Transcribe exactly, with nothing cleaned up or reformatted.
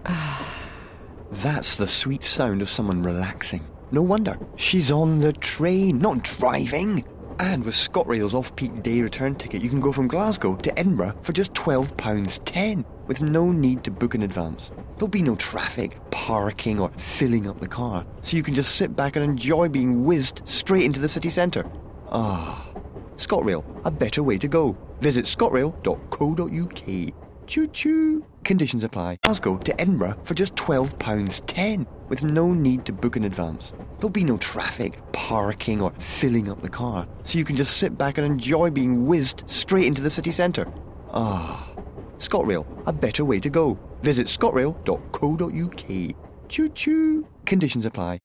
That's the sweet sound of someone relaxing. No wonder. She's on the train, not driving. And with ScotRail's off-peak day return ticket, you can go from Glasgow to Edinburgh for just twelve pounds ten, with no need to book in advance. There'll be no traffic, parking or filling up the car, so you can just sit back and enjoy being whizzed straight into the city centre. Ah, ScotRail, a better way to go. Visit scotrail dot co dot uk. Choo-choo. Conditions apply. Glasgow to Edinburgh for just twelve pounds ten, with no need to book in advance. There'll be no traffic, parking or filling up the car, so you can just sit back and enjoy being whizzed straight into the city centre. Ah, ScotRail, a better way to go. Visit scotrail dot co dot uk. Choo-choo. Conditions apply.